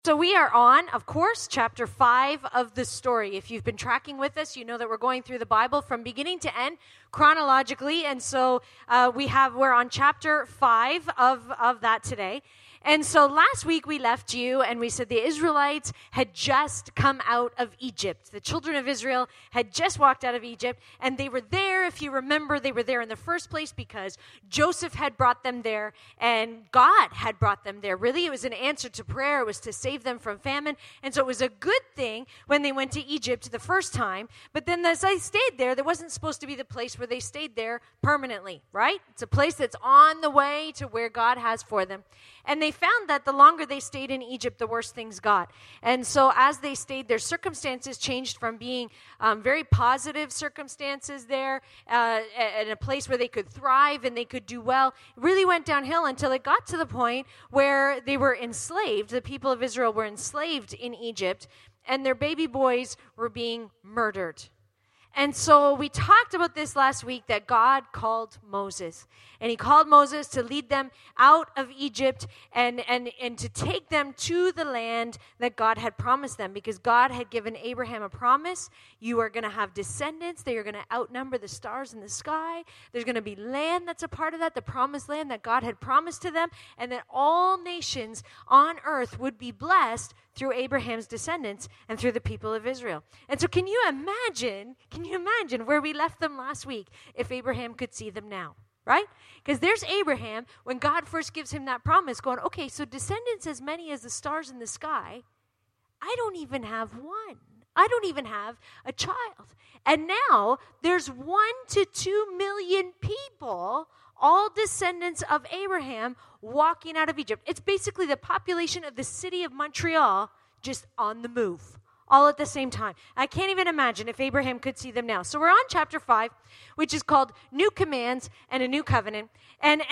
So we are on, of course, chapter 5 of the story. If you've been tracking with us, you know that we're going through the Bible from beginning to end chronologically. And so we're on chapter 5 of that today. And so last week we left you and we said the Israelites had just come out of Egypt. The children of Israel had just walked out of Egypt, and they were there, if you remember, they were there in the first place because Joseph had brought them there and God had brought them there. Really, it was an answer to prayer. It was to save them from famine. And so it was a good thing when they went to Egypt the first time. But then as they stayed there, there wasn't supposed to be the place where they stayed there permanently, right? It's a place that's on the way to where God has for them. And they found that the longer they stayed in Egypt, the worse things got. And so as they stayed, their circumstances changed from being very positive circumstances there in a place where they could thrive and they could do well. It really went downhill until it got to the point where they were enslaved. The people of Israel were enslaved in Egypt, and their baby boys were being murdered. And so we talked about this last week, that God called Moses. And he called Moses to lead them out of Egypt and to take them to the land that God had promised them. Because God had given Abraham a promise. You are going to have descendants. They are going to outnumber the stars in the sky. There's going to be land that's a part of that, the promised land that God had promised to them. And that all nations on earth would be blessed through Abraham's descendants and through the people of Israel. And so can you imagine where we left them last week if Abraham could see them now, right? Because there's Abraham when God first gives him that promise going, okay, so descendants as many as the stars in the sky, I don't even have one. I don't even have a child. And now there's 1 to 2 million people, all descendants of Abraham, walking out of Egypt. It's basically the population of the city of Montreal just on the move, all at the same time. I can't even imagine if Abraham could see them now. So we're on chapter 5, which is called New Commands and a New Covenant. And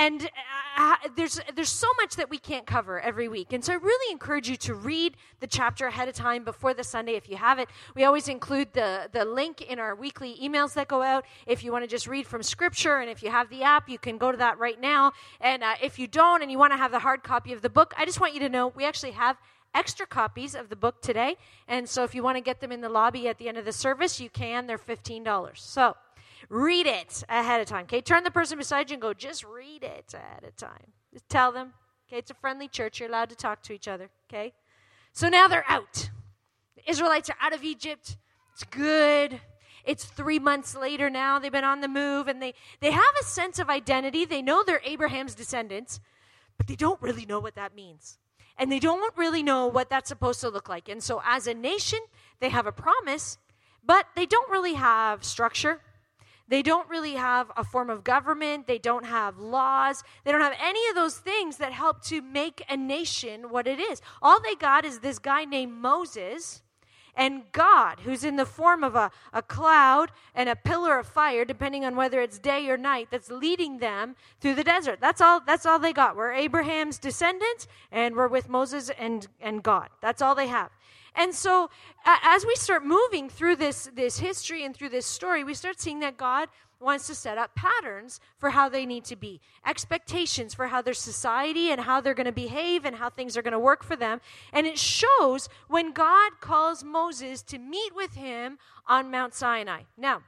there's so much that we can't cover every week. And so I really encourage you to read the chapter ahead of time before the Sunday if you have it. We always include the link in our weekly emails that go out if you want to just read from Scripture. And if you have the app, you can go to that right now. And if you don't and you want to have the hard copy of the book, I just want you to know we actually have extra copies of the book today. And so if you want to get them in the lobby at the end of the service, you can. They're $15. So read it ahead of time. Okay, turn the person beside you and go, just read it ahead of time. Just tell them. Okay, it's a friendly church. You're allowed to talk to each other. Okay, so now they're out. The Israelites are out of Egypt. It's good. It's 3 months later now. They've been on the move, and they have a sense of identity. They know they're Abraham's descendants, but they don't really know what that means. And they don't really know what that's supposed to look like. And so as a nation, they have a promise, but they don't really have structure. They don't really have a form of government. They don't have laws. They don't have any of those things that help to make a nation what it is. All they got is this guy named Moses and God, who's in the form of a cloud and a pillar of fire, depending on whether it's day or night, that's leading them through the desert. That's all they got. We're Abraham's descendants, and we're with Moses and God. That's all they have. And so as we start moving through this history and through this story, we start seeing that God wants to set up patterns for how they need to be, expectations for how their society and how they're going to behave and how things are going to work for them. And it shows when God calls Moses to meet with him on Mount Sinai. Now,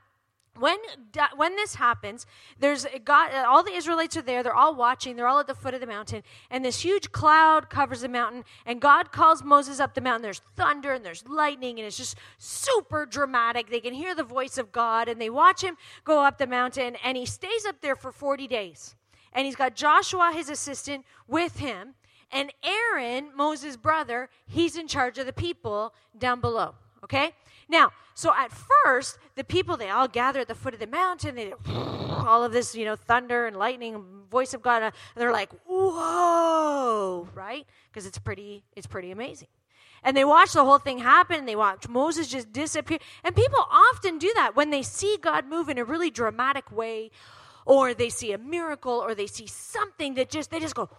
when this happens, there's God. All the Israelites are there. They're all watching. They're all at the foot of the mountain. And this huge cloud covers the mountain. And God calls Moses up the mountain. There's thunder and there's lightning. And it's just super dramatic. They can hear the voice of God. And they watch him go up the mountain. And he stays up there for 40 days. And he's got Joshua, his assistant, with him. And Aaron, Moses' brother, he's in charge of the people down below. Okay? Now, so at first, the people, they all gather at the foot of the mountain. They all of this, thunder and lightning, voice of God. And they're like, whoa, right? Because it's pretty amazing. And they watch the whole thing happen. They watch Moses just disappear. And people often do that when they see God move in a really dramatic way, or they see a miracle, or they see something that they just go,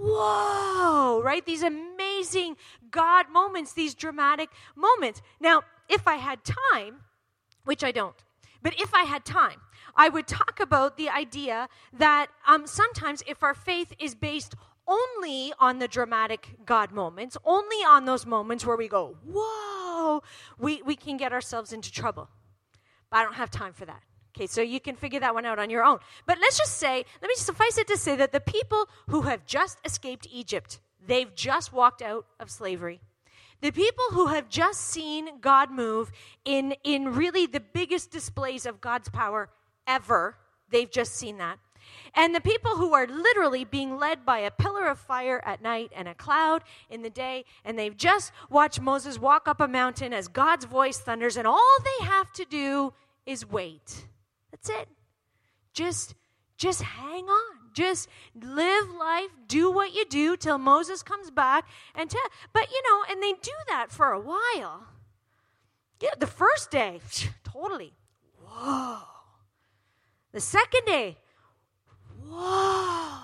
whoa, right? These amazing God moments, these dramatic moments. Now, if I had time, which I don't, but if I had time, I would talk about the idea that sometimes if our faith is based only on the dramatic God moments, only on those moments where we go, whoa, we can get ourselves into trouble. But I don't have time for that. Okay, so you can figure that one out on your own. But let me suffice it to say that the people who have just escaped Egypt, they've just walked out of slavery. The people who have just seen God move in really the biggest displays of God's power ever, they've just seen that. And the people who are literally being led by a pillar of fire at night and a cloud in the day, and they've just watched Moses walk up a mountain as God's voice thunders, and all they have to do is wait. That's it. Just hang on. Just live life, do what you do till Moses comes back. And they do that for a while. Yeah, the first day, totally. Whoa. The second day, whoa.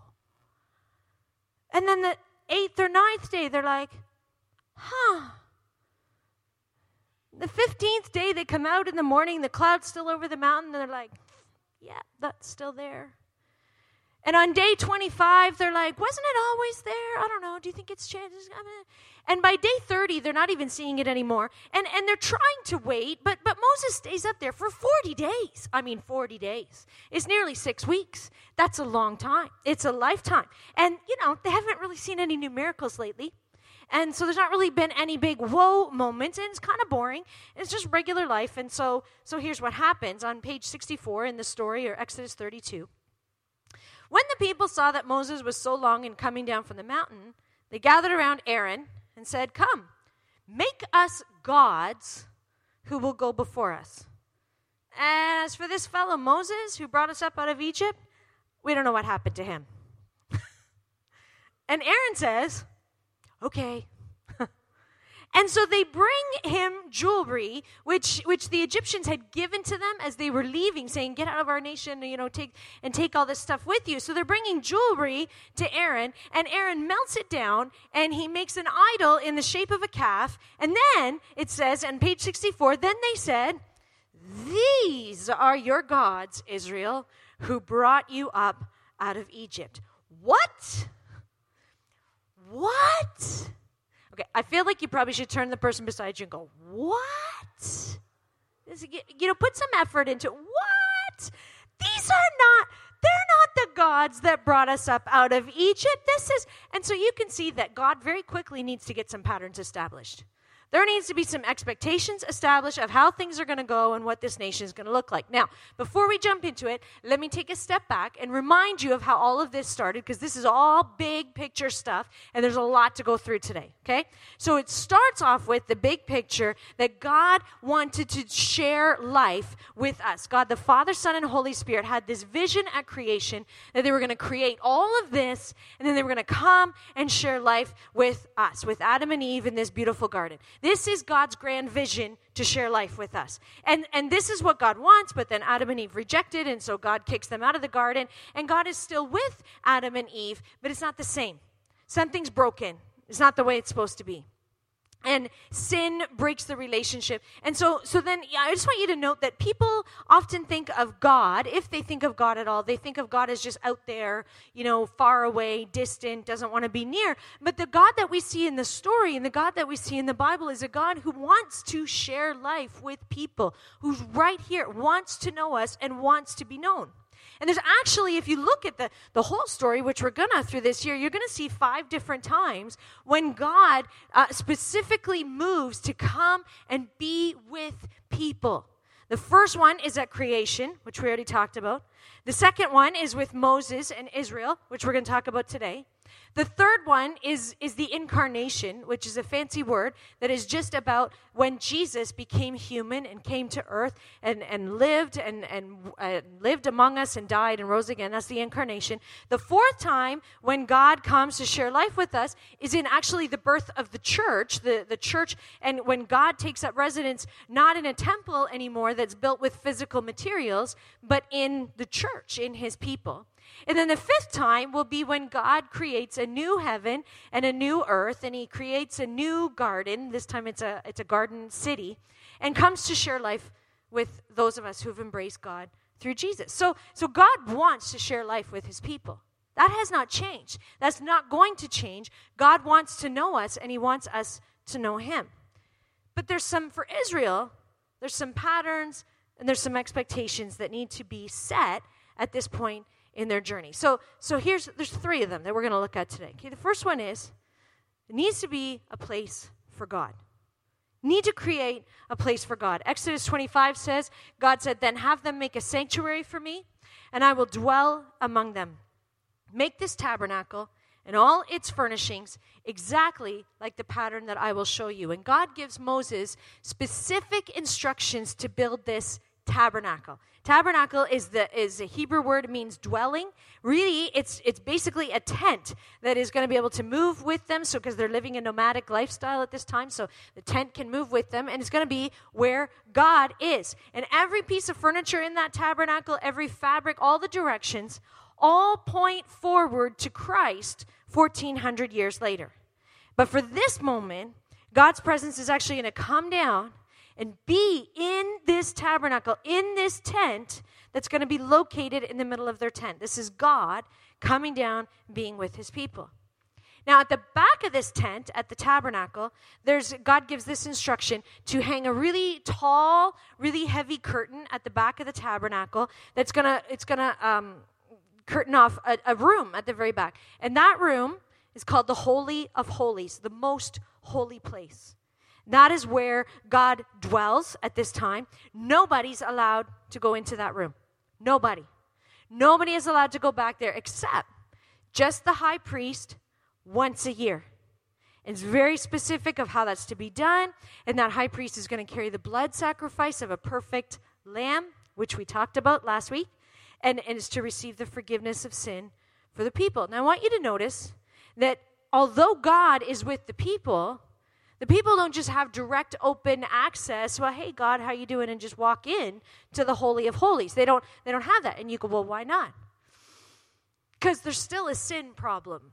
And then the 8th or 9th day, they're like, huh. The 15th day, they come out in the morning, the cloud's still over the mountain, and they're like, yeah, that's still there. And on day 25, they're like, wasn't it always there? I don't know. Do you think it's changed? And by day 30, they're not even seeing it anymore. And they're trying to wait, but Moses stays up there for 40 days. 40 days. It's nearly 6 weeks. That's a long time. It's a lifetime. And, they haven't really seen any new miracles lately. And so there's not really been any big whoa moments, and it's kind of boring. It's just regular life. And so here's what happens on page 64 in the story, or Exodus 32. When the people saw that Moses was so long in coming down from the mountain, they gathered around Aaron and said, come, make us gods who will go before us. As for this fellow Moses who brought us up out of Egypt, we don't know what happened to him. And Aaron says, okay. And so they bring him jewelry, which the Egyptians had given to them as they were leaving, saying, get out of our nation, take all this stuff with you. So they're bringing jewelry to Aaron, and Aaron melts it down, and he makes an idol in the shape of a calf. And then it says on page 64, then they said, these are your gods, Israel, who brought you up out of Egypt. What? Okay, I feel like you probably should turn to the person beside you and go, what? Put some effort into what? They're not the gods that brought us up out of Egypt. And so you can see that God very quickly needs to get some patterns established. There needs to be some expectations established of how things are going to go and what this nation is going to look like. Now, before we jump into it, let me take a step back and remind you of how all of this started, because this is all big picture stuff, and there's a lot to go through today, okay? So it starts off with the big picture that God wanted to share life with us. God, the Father, Son, and Holy Spirit had this vision at creation that they were going to create all of this, and then they were going to come and share life with us, with Adam and Eve in this beautiful garden. This is God's grand vision to share life with us. And this is what God wants, but then Adam and Eve rejected, and so God kicks them out of the garden, and God is still with Adam and Eve, but it's not the same. Something's broken. It's not the way it's supposed to be. And sin breaks the relationship. And so then I just want you to note that people often think of God, if they think of God at all, they think of God as just out there, far away, distant, doesn't want to be near. But the God that we see in the story and the God that we see in the Bible is a God who wants to share life with people, who's right here, wants to know us and wants to be known. And there's actually, if you look at the whole story, which we're going to through this year, you're going to see 5 different times when God specifically moves to come and be with people. The first one is at creation, which we already talked about. The second one is with Moses and Israel, which we're going to talk about today. The third one is the incarnation, which is a fancy word that is just about when Jesus became human and came to earth and lived and lived among us and died and rose again. That's the incarnation. The fourth time when God comes to share life with us is in actually the birth of the church, the church, and when God takes up residence not in a temple anymore that's built with physical materials, but in the church, in his people. And then the fifth time will be when God creates a new heaven and a new earth, and he creates a new garden. This time it's a garden city, and comes to share life with those of us who've embraced God through Jesus. So God wants to share life with his people. That has not changed. That's not going to change. God wants to know us, and he wants us to know him. But for Israel, there's some patterns and there's some expectations that need to be set at this point in their journey. So there's three of them that we're going to look at today. Okay, the first one is, it needs to be a place for God. Need to create a place for God. Exodus 25 says, God said, then have them make a sanctuary for me, and I will dwell among them. Make this tabernacle and all its furnishings exactly like the pattern that I will show you. And God gives Moses specific instructions to build this tabernacle. Tabernacle is a Hebrew word. It means dwelling. Really, it's basically a tent that is going to be able to move with them. So because they're living a nomadic lifestyle at this time, so the tent can move with them, and it's going to be where God is. And every piece of furniture in that tabernacle, every fabric, all the directions, all point forward to Christ 1,400 years later. But for this moment, God's presence is actually going to come down and be in this tabernacle, in this tent that's going to be located in the middle of their tent. This is God coming down, being with his people. Now, at the back of this tent, at the tabernacle, God gives this instruction to hang a really tall, really heavy curtain at the back of the tabernacle it's gonna curtain off a room at the very back. And that room is called the Holy of Holies, the most holy place. That is where God dwells at this time. Nobody's allowed to go into that room. Nobody. Nobody is allowed to go back there except just the high priest once a year. It's very specific of how that's to be done. And that high priest is going to carry the blood sacrifice of a perfect lamb, which we talked about last week. And is to receive the forgiveness of sin for the people. Now, I want you to notice that although God is with the people don't just have direct, open access. Well, hey, God, how you doing? And just walk in to the Holy of Holies. They don't have that. And you go, well, why not? Because there's still a sin problem.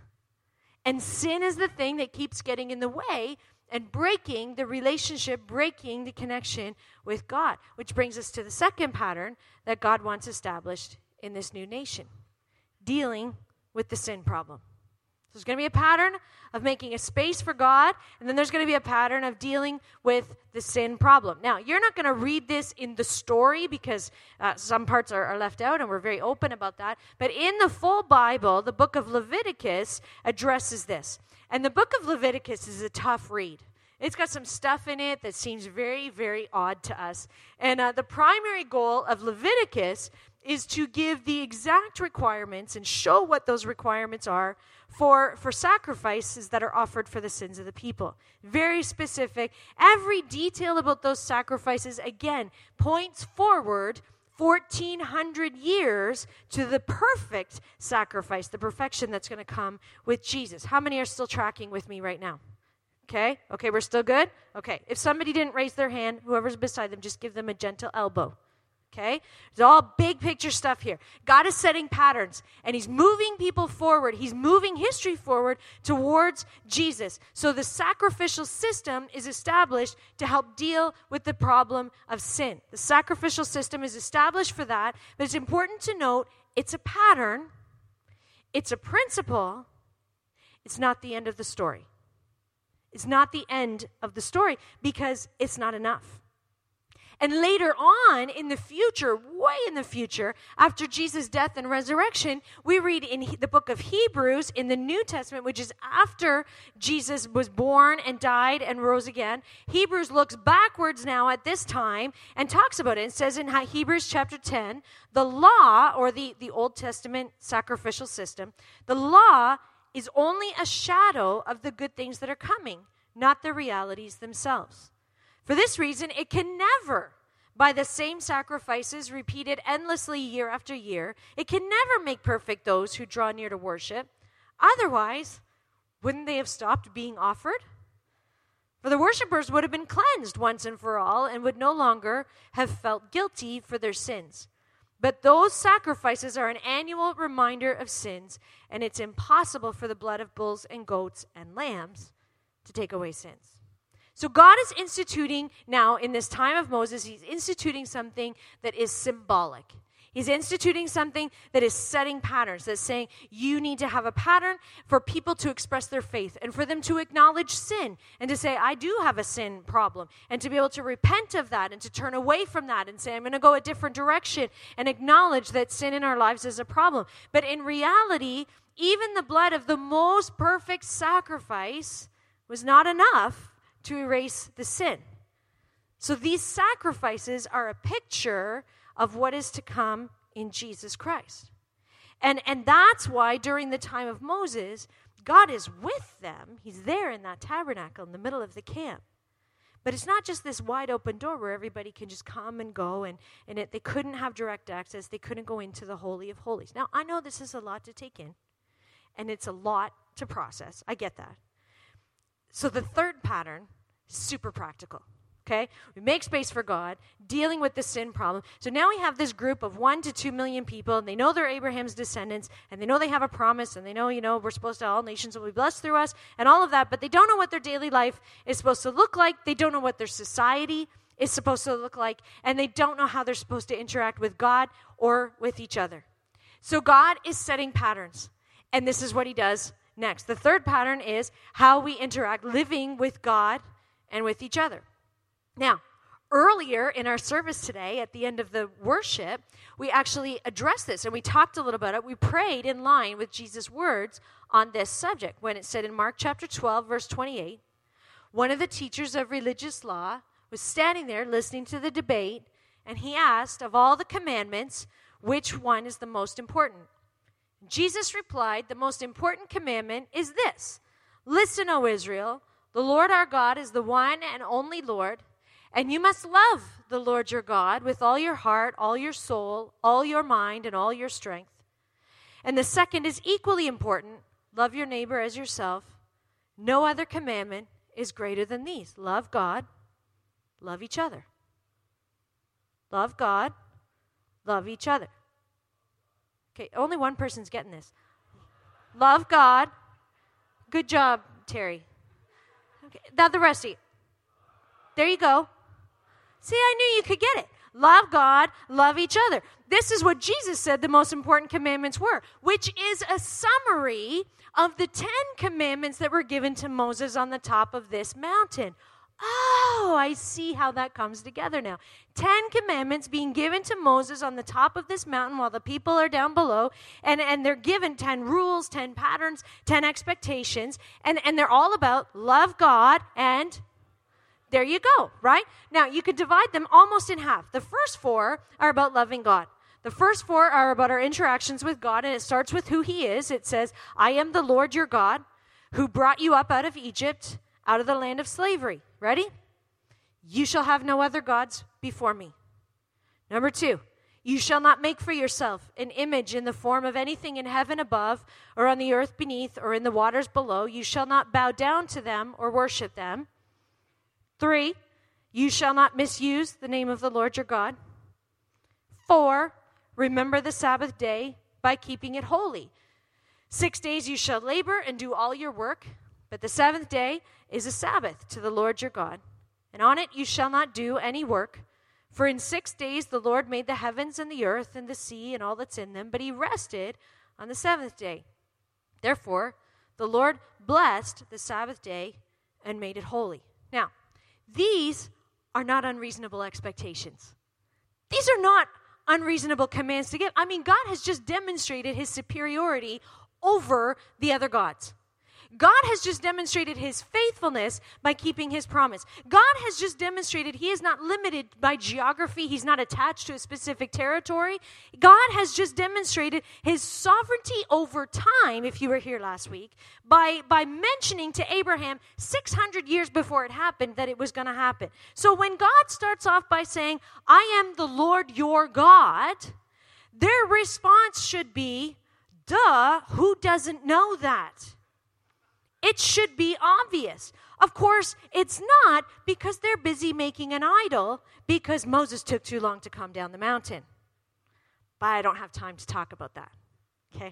And sin is the thing that keeps getting in the way and breaking the relationship, breaking the connection with God, which brings us to the second pattern that God wants established in this new nation, dealing with the sin problem. So there's going to be a pattern of making a space for God, and then there's going to be a pattern of dealing with the sin problem. Now, you're not going to read this in the story because some parts are left out, and we're very open about that. But in the full Bible, the book of Leviticus addresses this. And the book of Leviticus is a tough read. It's got some stuff in it that seems very, very odd to us. And the primary goal of Leviticus is to give the exact requirements and show what those requirements are for sacrifices that are offered for the sins of the people. Very specific. Every detail about those sacrifices, again, points forward 1,400 years to the perfect sacrifice, the perfection that's going to come with Jesus. How many are still tracking with me right now? Okay, we're still good? Okay, if somebody didn't raise their hand, whoever's beside them, just give them a gentle elbow. Okay? It's all big picture stuff here. God is setting patterns, and he's moving people forward. He's moving history forward towards Jesus. So the sacrificial system is established to help deal with the problem of sin. The sacrificial system is established for that, but it's important to note it's a pattern, it's a principle, it's not the end of the story. It's not the end of the story because it's not enough. And later on in the future, way in the future, after Jesus' death and resurrection, we read in the book of Hebrews in the New Testament, which is after Jesus was born and died and rose again. Hebrews looks backwards now at this time and talks about it. It says in Hebrews chapter 10, the law, or the Old Testament sacrificial system, the law is only a shadow of the good things that are coming, not the realities themselves. For this reason, it can never, by the same sacrifices repeated endlessly year after year, it can never make perfect those who draw near to worship. Otherwise, wouldn't they have stopped being offered? For the worshipers would have been cleansed once and for all and would no longer have felt guilty for their sins. But those sacrifices are an annual reminder of sins, and it's impossible for the blood of bulls and goats and lambs to take away sins. So God is instituting now, in this time of Moses, he's instituting something that is symbolic. He's instituting something that is setting patterns, that's saying you need to have a pattern for people to express their faith and for them to acknowledge sin and to say, I do have a sin problem, and to be able to repent of that and to turn away from that and say, I'm going to go a different direction and acknowledge that sin in our lives is a problem. But in reality, even the blood of the most perfect sacrifice was not enough to erase the sin. So these sacrifices are a picture of what is to come in Jesus Christ. And that's why during the time of Moses, God is with them. He's there in that tabernacle in the middle of the camp. But it's not just this wide open door where everybody can just come and go, and they couldn't have direct access. They couldn't go into the Holy of Holies. Now, I know this is a lot to take in, and it's a lot to process. I get that. So the third pattern is super practical. Okay? We make space for God, dealing with the sin problem. So now we have this group of 1 to 2 million people, and they know they're Abraham's descendants, and they know they have a promise, and they know, we're supposed to, all nations will be blessed through us, and all of that, but they don't know what their daily life is supposed to look like. They don't know what their society is supposed to look like, and they don't know how they're supposed to interact with God or with each other. So God is setting patterns, and this is what he does next. The third pattern is how we interact, living with God and with each other. Now, earlier in our service today, at the end of the worship, we actually addressed this, and we talked a little about it. We prayed in line with Jesus' words on this subject when it said in Mark chapter 12, verse 28, one of the teachers of religious law was standing there listening to the debate, and he asked, of all the commandments, which one is the most important? Jesus replied, the most important commandment is this: listen, O Israel, the Lord our God is the one and only Lord, and you must love the Lord your God with all your heart, all your soul, all your mind, and all your strength. And the second is equally important: love your neighbor as yourself. No other commandment is greater than these. Love God, love each other. Love God, love each other. Okay, only one person's getting this. Love God. Good job, Terry. Okay, now the rest of you. There you go. See, I knew you could get it. Love God, love each other. This is what Jesus said the most important commandments were, which is a summary of the 10 commandments that were given to Moses on the top of this mountain. Oh, I see how that comes together now. 10 commandments being given to Moses on the top of this mountain while the people are down below, and they're given 10 rules, 10 patterns, 10 expectations, and they're all about love God, and there you go, right? Now, you could divide them almost in half. The first 4 are about loving God. The first 4 are about our interactions with God, and it starts with who he is. It says, I am the Lord your God who brought you up out of Egypt, out of the land of slavery. Ready? You shall have no other gods before me. Number 2, you shall not make for yourself an image in the form of anything in heaven above, or on the earth beneath, or in the waters below. You shall not bow down to them or worship them. 3, you shall not misuse the name of the Lord your God. 4, remember the Sabbath day by keeping it holy. 6 days you shall labor and do all your work, but the 7th day is a Sabbath to the Lord your God. And on it you shall not do any work. For in 6 days the Lord made the heavens and the earth and the sea and all that's in them, but he rested on the 7th day. Therefore, the Lord blessed the Sabbath day and made it holy. Now, these are not unreasonable expectations. These are not unreasonable commands to give. I mean, God has just demonstrated his superiority over the other gods. God has just demonstrated his faithfulness by keeping his promise. God has just demonstrated he is not limited by geography. He's not attached to a specific territory. God has just demonstrated his sovereignty over time, if you were here last week, by mentioning to Abraham 600 years before it happened that it was going to happen. So when God starts off by saying, I am the Lord your God, their response should be, duh, who doesn't know that? It should be obvious. Of course, it's not, because they're busy making an idol because Moses took too long to come down the mountain. But I don't have time to talk about that. Okay?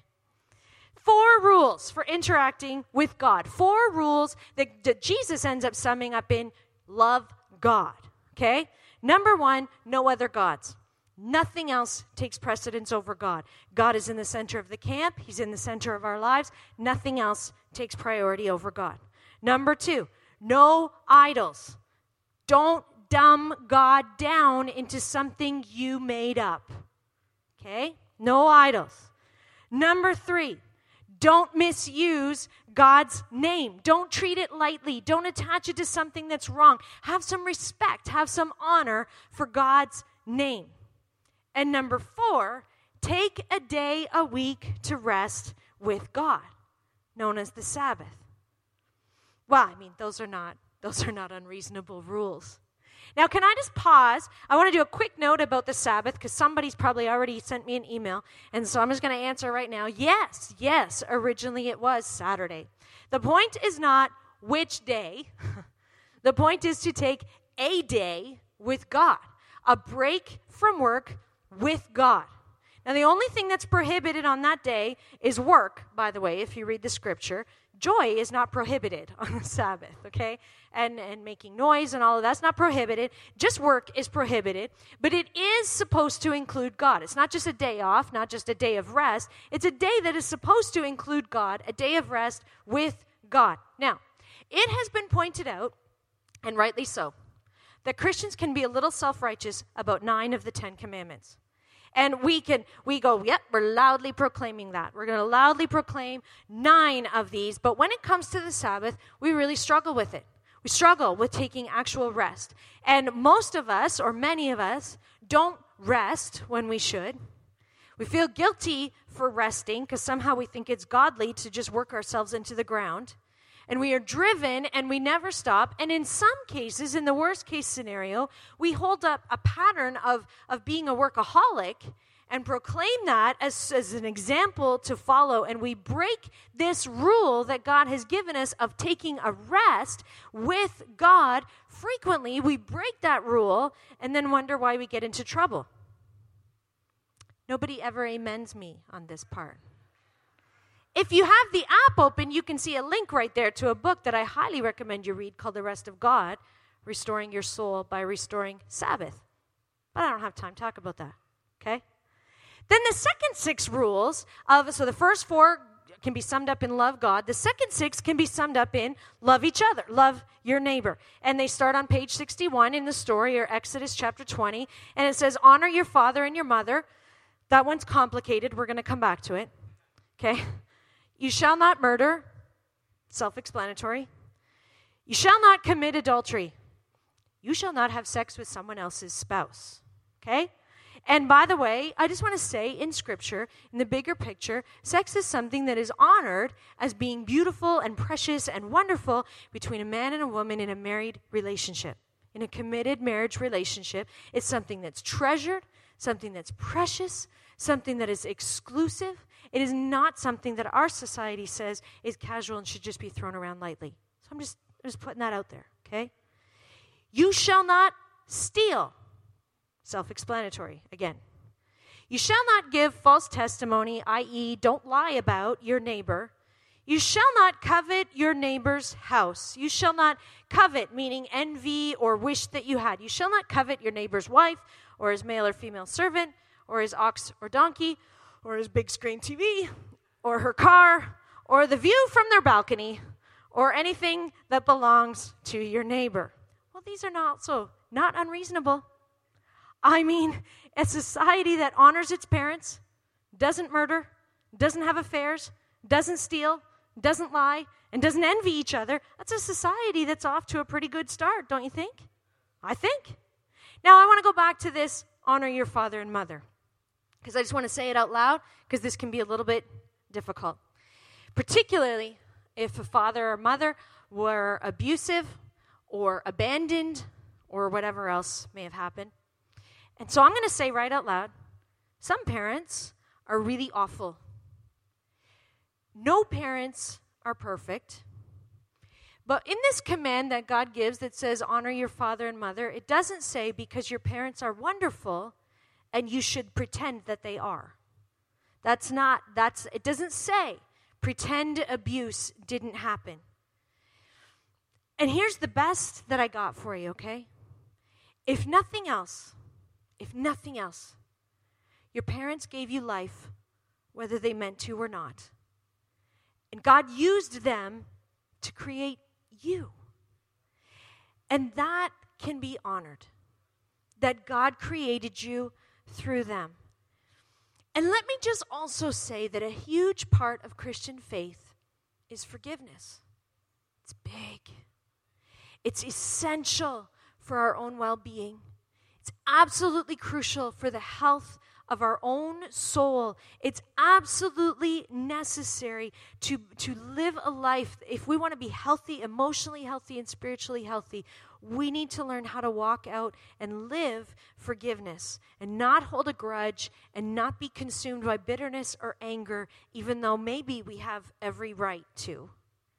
4 rules for interacting with God. 4 rules that Jesus ends up summing up in love God. Okay? Number 1, no other gods. Nothing else takes precedence over God. God is in the center of the camp. He's in the center of our lives. Nothing else takes priority over God. Number 2, no idols. Don't dumb God down into something you made up. Okay? No idols. Number 3, don't misuse God's name. Don't treat it lightly. Don't attach it to something that's wrong. Have some respect. Have some honor for God's name. And number 4, take a day a week to rest with God, known as the Sabbath. Well, I mean, those are not unreasonable rules. Now, can I just pause? I want to do a quick note about the Sabbath because somebody's probably already sent me an email, and so I'm just going to answer right now. Yes, originally it was Saturday. The point is not which day. The point is to take a day with God, a break from work with God. Now, the only thing that's prohibited on that day is work, by the way, if you read the scripture. Joy is not prohibited on the Sabbath, okay? And making noise and all of that's not prohibited. Just work is prohibited, but it is supposed to include God. It's not just a day off, not just a day of rest. It's a day that is supposed to include God, a day of rest with God. Now, it has been pointed out, and rightly so, that Christians can be a little self-righteous about 9 of the 10 commandments. And we go, yep, we're loudly proclaiming that. We're going to loudly proclaim 9 of these. But when it comes to the Sabbath, we really struggle with it. We struggle with taking actual rest. And most of us, or many of us, don't rest when we should. We feel guilty for resting because somehow we think it's godly to just work ourselves into the ground. And we are driven and we never stop. And in some cases, in the worst case scenario, we hold up a pattern of being a workaholic and proclaim that as an example to follow. And we break this rule that God has given us of taking a rest with God. Frequently, we break that rule and then wonder why we get into trouble. Nobody ever amens me on this part. If you have the app open, you can see a link right there to a book that I highly recommend you read called The Rest of God, Restoring Your Soul by Restoring Sabbath. But I don't have time to talk about that, okay? Then the second 6 rules so the first 4 can be summed up in love God. The second 6 can be summed up in love each other, love your neighbor. And they start on page 61 in the story, or Exodus chapter 20, and it says, honor your father and your mother. That one's complicated. We're going to come back to it, okay? You shall not murder, self-explanatory. You shall not commit adultery. You shall not have sex with someone else's spouse, okay? And by the way, I just want to say in Scripture, in the bigger picture, sex is something that is honored as being beautiful and precious and wonderful between a man and a woman in a married relationship. In a committed marriage relationship, it's something that's treasured, something that's precious, something that is exclusive. It is not something that our society says is casual and should just be thrown around lightly. So I'm just putting that out there, okay? You shall not steal. Self-explanatory, again. You shall not give false testimony, i.e., don't lie about your neighbor. You shall not covet your neighbor's house. You shall not covet, meaning envy or wish that you had. You shall not covet your neighbor's wife or his male or female servant or his ox or donkey or his big screen TV, or her car, or the view from their balcony, or anything that belongs to your neighbor. Well, these are not unreasonable. I mean, a society that honors its parents, doesn't murder, doesn't have affairs, doesn't steal, doesn't lie, and doesn't envy each other, that's a society that's off to a pretty good start, don't you think? I think. Now, I want to go back to this, honor your father and mother. Because I just want to say it out loud, because this can be a little bit difficult. Particularly if a father or mother were abusive or abandoned or whatever else may have happened. And so I'm going to say right out loud, some parents are really awful. No parents are perfect. But in this command that God gives that says honor your father and mother, it doesn't say because your parents are wonderful and you should pretend that they are. It doesn't say pretend abuse didn't happen. And here's the best that I got for you, okay? If nothing else, Your parents gave you life, whether they meant to or not. And God used them to create you. And that can be honored, that God created you through them. And let me just also say that a huge part of Christian faith is forgiveness. It's big. It's essential for our own well-being. It's absolutely crucial for the health of our own soul. It's absolutely necessary to live a life. If we want to be healthy, emotionally healthy, and spiritually healthy, we need to learn how to walk out and live forgiveness and not hold a grudge and not be consumed by bitterness or anger, even though maybe we have every right to.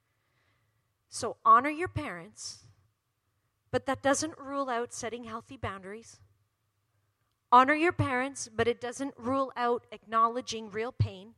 So honor your parents, but that doesn't rule out setting healthy boundaries. Honor your parents, but it doesn't rule out acknowledging real pain.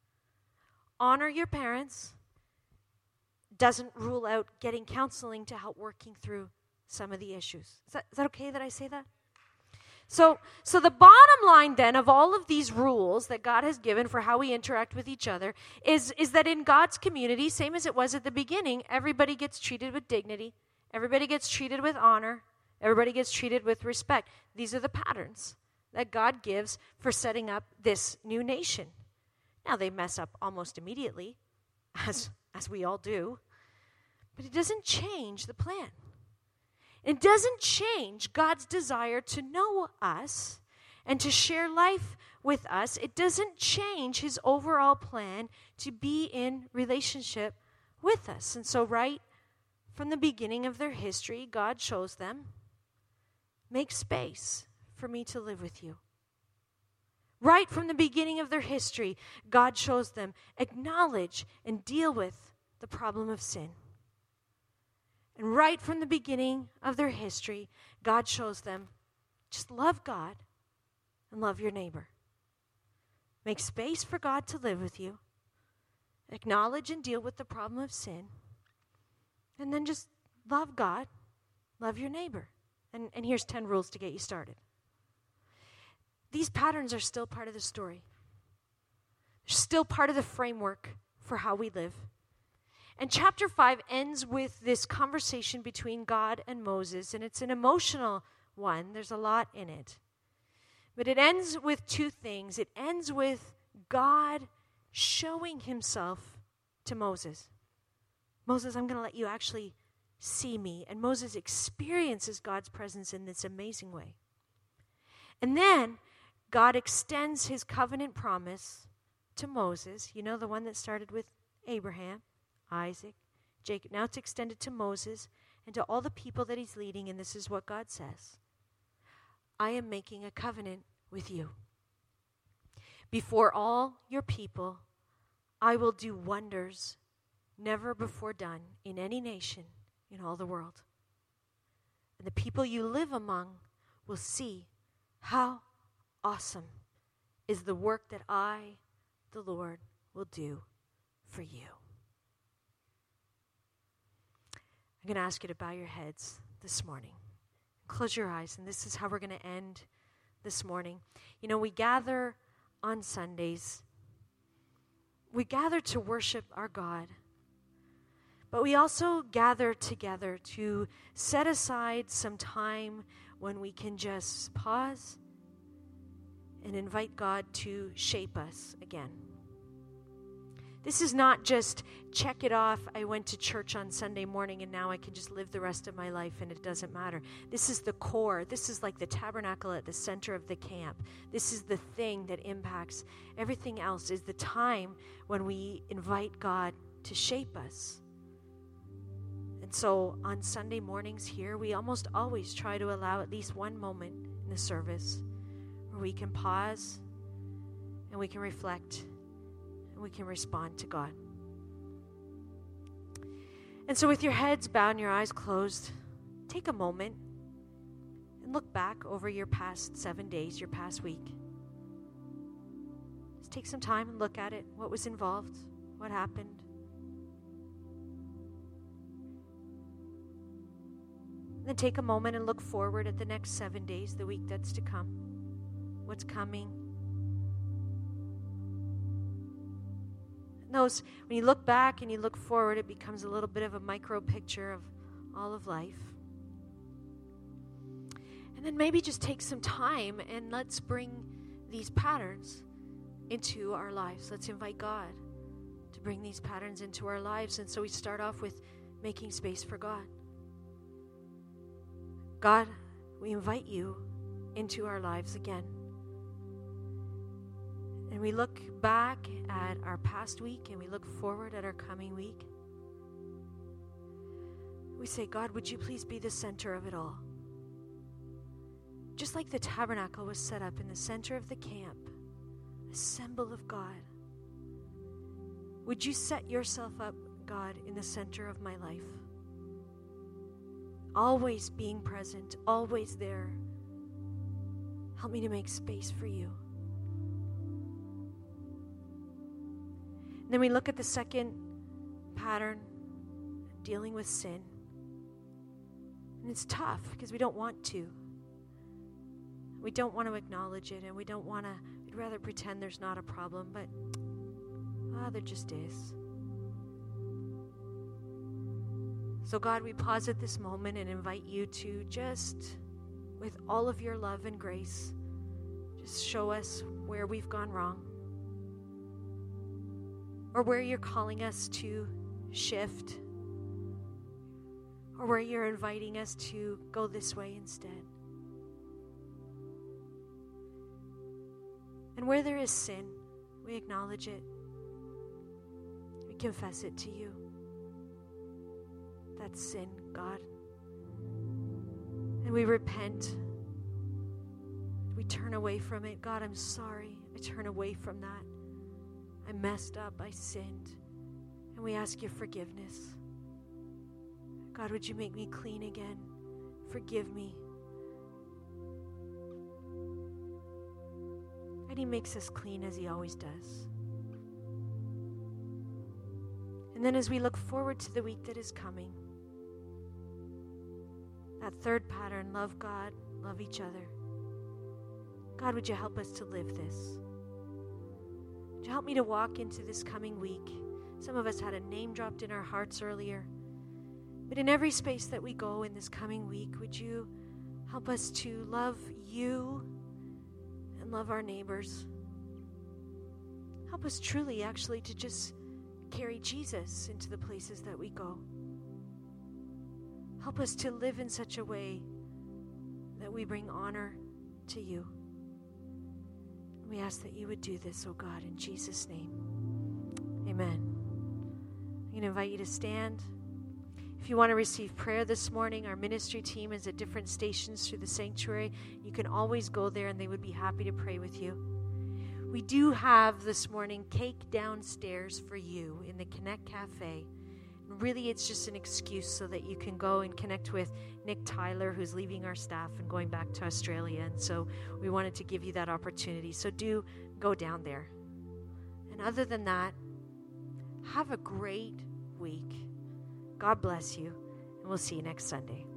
Honor your parents doesn't rule out getting counseling to help working through some of the issues. Is that okay that I say that? So the bottom line then of all of these rules that God has given for how we interact with each other is that in God's community, same as it was at the beginning, everybody gets treated with dignity. Everybody gets treated with honor. Everybody gets treated with respect. These are the patterns that God gives for setting up this new nation. Now, they mess up almost immediately, as we all do, but it doesn't change the plan. It doesn't change God's desire to know us and to share life with us. It doesn't change his overall plan to be in relationship with us. And so right from the beginning of their history, God shows them, make space for me to live with you. Right from the beginning of their history, God shows them, acknowledge and deal with the problem of sin. And right from the beginning of their history, God shows them, just love God and love your neighbor. Make space for God to live with you. Acknowledge and deal with the problem of sin. And then just love God, love your neighbor. And here's 10 rules to get you started. These patterns are still part of the story. They're still part of the framework for how we live. And chapter 5 ends with this conversation between God and Moses, and it's an emotional one. There's a lot in it. But it ends with two things. It ends with God showing himself to Moses. Moses, I'm going to let you actually see me. And Moses experiences God's presence in this amazing way. And then God extends his covenant promise to Moses. You know, the one that started with Abraham, Isaac, Jacob. Now it's extended to Moses and to all the people that he's leading. And this is what God says. I am making a covenant with you. Before all your people, I will do wonders never before done in any nation in all the world. And the people you live among will see how awesome is the work that I, the Lord, will do for you. I'm going to ask you to bow your heads this morning. Close your eyes, and this is how we're going to end this morning. You know, we gather on Sundays. We gather to worship our God. But we also gather together to set aside some time when we can just pause and invite God to shape us again. This is not just check it off, I went to church on Sunday morning and now I can just live the rest of my life and it doesn't matter. This is the core. This is like the tabernacle at the center of the camp. This is the thing that impacts everything else, is the time when we invite God to shape us. And so on Sunday mornings here, we almost always try to allow at least one moment in the service where we can pause and we can reflect and we can respond to God. And so with your heads bowed and your eyes closed, take a moment and look back over your past 7 days, your past week. Just take some time and look at it. What was involved? What happened? Then take a moment and look forward at the next 7 days, the week that's to come. What's coming? Those, when you look back and you look forward, it becomes a little bit of a micro picture of all of life. And then maybe just take some time and let's bring these patterns into our lives. Let's invite God to bring these patterns into our lives. And so we start off with making space for God. God, we invite you into our lives again. And we look back at our past week and we look forward at our coming week. We say, God, would you please be the center of it all? Just like the tabernacle was set up in the center of the camp, a symbol of God. Would you set yourself up, God, in the center of my life? Always being present, always there. Help me to make space for you. And then we look at the second pattern, dealing with sin. And it's tough because we don't want to. We don't want to acknowledge it, and we'd rather pretend there's not a problem, but there just is. So God, we pause at this moment and invite you to just, with all of your love and grace, just show us where we've gone wrong, or where you're calling us to shift, or where you're inviting us to go this way instead. And where there is sin, we acknowledge it. We confess it to you. That's sin, God. And we repent. We turn away from it. God, I'm sorry. I turn away from that. I messed up. I sinned. And we ask your forgiveness. God, would you make me clean again? Forgive me. And he makes us clean as he always does. And then as we look forward to the week that is coming, that third pattern, love God, love each other. God, would you help us to live this? Would you help me to walk into this coming week? Some of us had a name dropped in our hearts earlier. But in every space that we go in this coming week, would you help us to love you and love our neighbors? Help us truly, actually, to just carry Jesus into the places that we go. Help us to live in such a way that we bring honor to you. We ask that you would do this, oh God, in Jesus' name. Amen. I'm going to invite you to stand. If you want to receive prayer this morning, our ministry team is at different stations through the sanctuary. You can always go there and they would be happy to pray with you. We do have this morning cake downstairs for you in the Connect Cafe. Really, it's just an excuse so that you can go and connect with Nick Tyler, who's leaving our staff and going back to Australia. And so we wanted to give you that opportunity. So do go down there. And other than that, have a great week. God bless you, and we'll see you next Sunday.